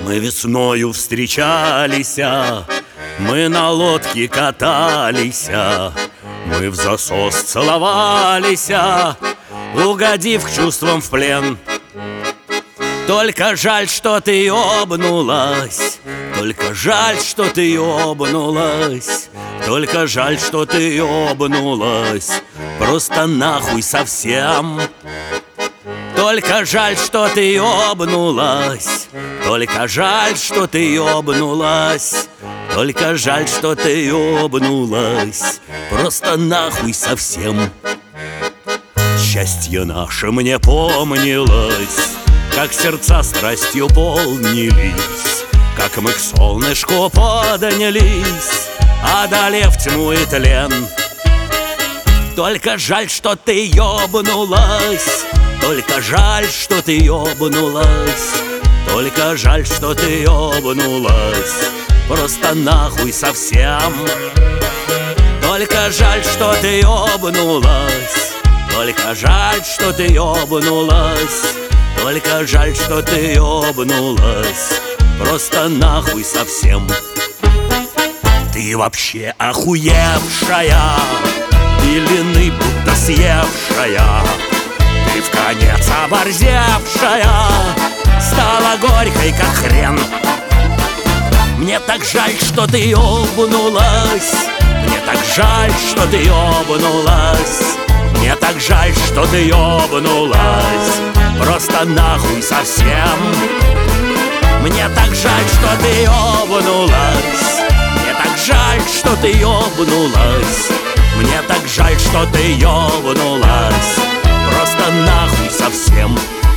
Мы весною встречались, мы на лодке катались, мы в засос целовались, угодив к чувствам в плен. Только жаль, что ты ёбнулась, только жаль, что ты ёбнулась, только жаль, что ты ёбнулась, просто нахуй совсем. Только жаль, что ты ёбнулась, только жаль, что ты ёбнулась, только жаль, что ты ёбнулась, просто нахуй совсем. Счастье наше мне помнилось, как сердца страстью полнились, как мы к солнышку поднялись, одолев тьму и тлен. Только жаль, что ты ёбнулась, только жаль, что ты ёбнулась, только жаль, что ты ёбнулась, просто нахуй совсем. Только жаль, что ты ёбнулась, только жаль, что ты ёбнулась, только жаль, что ты ёбнулась, просто нахуй совсем. Ты вообще охуевшая, белины будто съевшая, ты вконец оборзевшая, стала горькой, как хрен. Мне так жаль, что ты ёбнулась, мне так жаль, что ты ёбнулась, мне так жаль, что ты ёбнулась, просто нахуй совсем. Мне так жаль, что ты ёбнулась, мне так жаль, что ты ёбнулась, мне так жаль, что ты ёбнулась, просто нахуй совсем.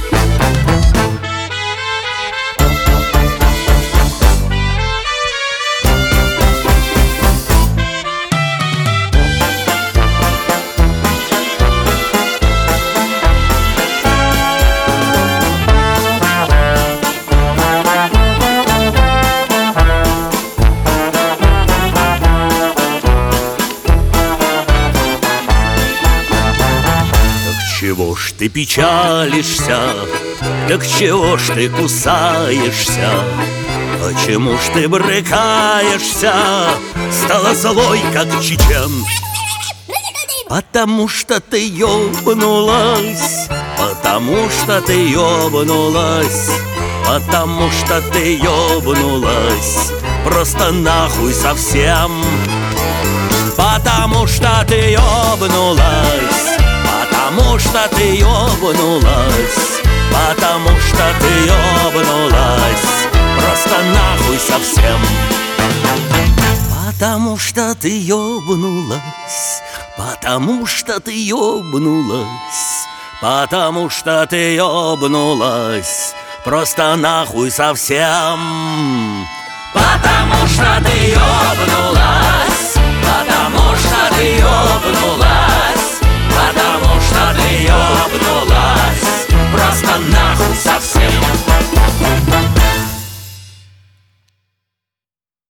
Чего ж ты печалишься? Так чего ж ты кусаешься? Почему ж ты брыкаешься? Стала злой, как чечен. Потому что ты ёбнулась, потому что ты ёбнулась, потому что ты ёбнулась, просто нахуй совсем. Потому что ты ёбнулась, потому что ты ёбнулась, потому что ты ёбнулась, просто нахуй совсем. Потому что ты ёбнулась, потому что ты ёбнулась, потому что ты ёбнулась, просто нахуй совсем. Потому что ты ёбнулась, потому что ты ёбнулась,